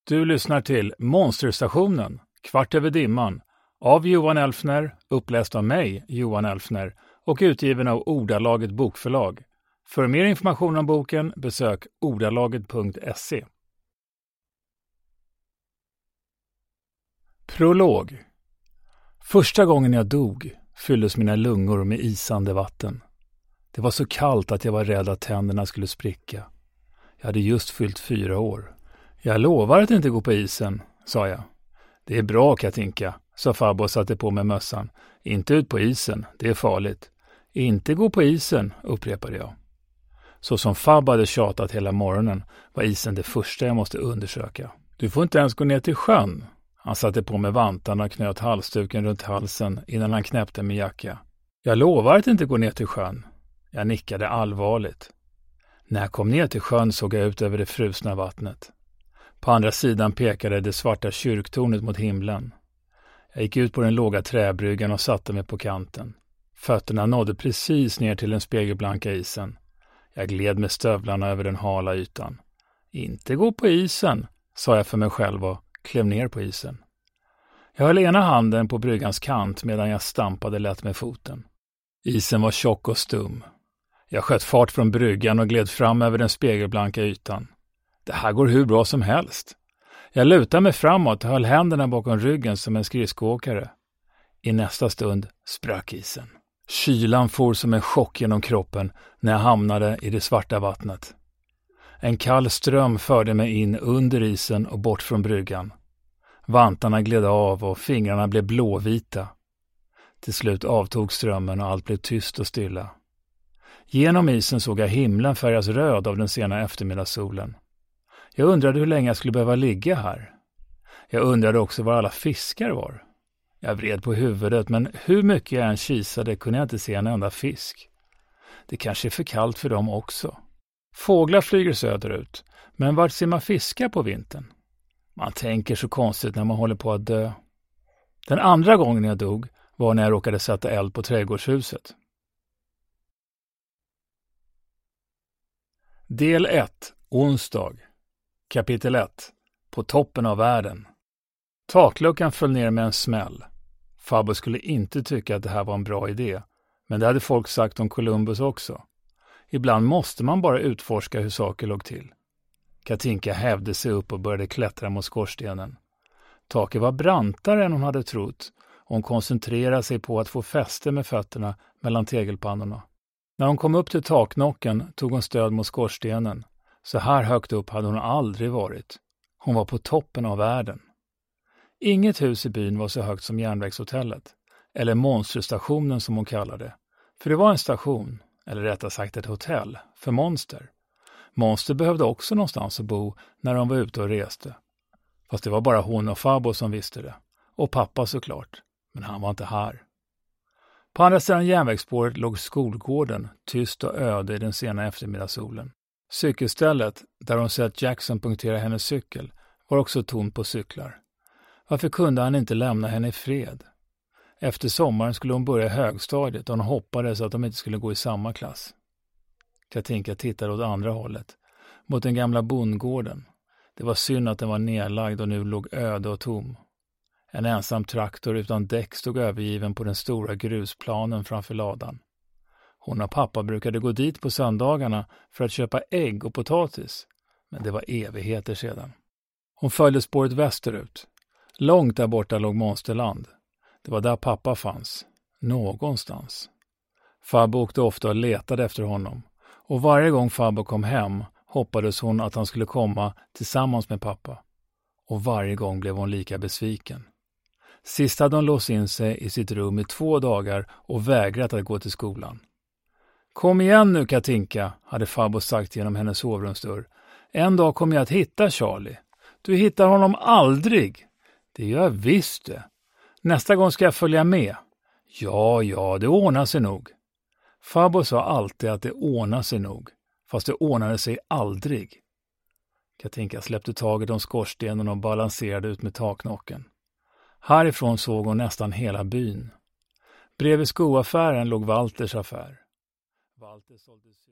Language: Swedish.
Du lyssnar till Monsterstationen, Kvart över dimman, av Johan Elfner, uppläst av mig, Johan Elfner, och utgiven av Ordalaget bokförlag. För mer information om boken, besök ordalaget.se. Prolog. Första gången jag dog fylldes mina lungor med isande vatten. Det var så kallt att jag var rädd att tänderna skulle spricka. Jag hade just fyllt 4 år. Jag lovar att inte gå på isen, sa jag. Det är bra, Katinka, sa farbror och satte på mig mössan. Inte ut på isen, det är farligt. Inte gå på isen, upprepade jag. Så som farbror hade tjatat hela morgonen var isen det första jag måste undersöka. Du får inte ens gå ner till sjön. Han satte på mig vantarna och knöt halsduken runt halsen innan han knäppte min jacka. Jag lovar att inte gå ner till sjön. Jag nickade allvarligt. När jag kom ner till sjön såg jag ut över det frusna vattnet. På andra sidan pekade det svarta kyrktornet mot himlen. Jag gick ut på den låga träbryggan och satte mig på kanten. Fötterna nådde precis ner till den spegelblanka isen. Jag gled med stövlarna över den hala ytan. Inte gå på isen, sa jag för mig själv och klev ner på isen. Jag höll ena handen på bryggans kant medan jag stampade lätt med foten. Isen var tjock och stum. Jag sköt fart från bryggan och gled fram över den spegelblanka ytan. Det här går hur bra som helst. Jag lutade mig framåt och höll händerna bakom ryggen som en skridskoåkare. I nästa stund sprack isen. Kylan for som en chock genom kroppen när jag hamnade i det svarta vattnet. En kall ström förde mig in under isen och bort från bryggan. Vantarna gled av och fingrarna blev blåvita. Till slut avtog strömmen och allt blev tyst och stilla. Genom isen såg jag himlen färgas röd av den sena eftermiddagssolen. Jag undrade hur länge jag skulle behöva ligga här. Jag undrade också var alla fiskar var. Jag vred på huvudet, men hur mycket jag än kisade kunde jag inte se en enda fisk. Det kanske är för kallt för dem också. Fåglar flyger söderut, men vart ser man fiskar på vintern? Man tänker så konstigt när man håller på att dö. Den andra gången jag dog var när jag råkade sätta eld på trädgårdshuset. Del 1. Onsdag. Kapitel 1. På toppen av världen. Takluckan föll ner med en smäll. Farbror skulle inte tycka att det här var en bra idé, men det hade folk sagt om Columbus också. Ibland måste man bara utforska hur saker låg till. Katinka hävde sig upp och började klättra mot skorstenen. Taket var brantare än hon hade trott, och hon koncentrerade sig på att få fäste med fötterna mellan tegelpannorna. När hon kom upp till taknocken tog hon stöd mot skorstenen. Så här högt upp hade hon aldrig varit. Hon var på toppen av världen. Inget hus i byn var så högt som järnvägshotellet, eller monsterstationen som hon kallade det. För det var en station, eller rättare sagt ett hotell, för monster. Monster behövde också någonstans att bo när de var ute och reste. Fast det var bara hon och farbror som visste det. Och pappa såklart, men han var inte här. På andra sidan järnvägsspåret låg skolgården, tyst och öde i den sena eftermiddagssolen. Cykelstället, där hon sett Jackson punktera hennes cykel, var också tomt på cyklar. Varför kunde han inte lämna henne i fred? Efter sommaren skulle hon börja högstadiet och hon hoppades att de inte skulle gå i samma klass. Katinka tittade åt andra hållet, mot den gamla bondgården. Det var synd att den var nedlagd och nu låg öde och tom. En ensam traktor utan däck stod övergiven på den stora grusplanen framför ladan. Hon och pappa brukade gå dit på söndagarna för att köpa ägg och potatis, men det var evigheter sedan. Hon följde spåret västerut. Långt där borta låg Monsterland. Det var där pappa fanns. Någonstans. Farbror åkte ofta och letade efter honom. Och varje gång farbror kom hem hoppades hon att han skulle komma tillsammans med pappa. Och varje gång blev hon lika besviken. Sist hade hon låst in sig i sitt rum i 2 dagar och vägrat att gå till skolan. Kom igen nu, Katinka, hade farbror sagt genom hennes sovrumsdörr. En dag kommer jag att hitta Charlie. Du hittar honom aldrig. Det gör jag visst det. Nästa gång ska jag följa med. Ja, det ordnar sig nog. Farbror sa alltid att det ordnar sig nog. Fast det ordnade sig aldrig. Katinka släppte taget om skorstenen och balanserade ut med taknocken. Härifrån såg hon nästan hela byn. Bredvid skoaffären låg Walters affär. Walter sålde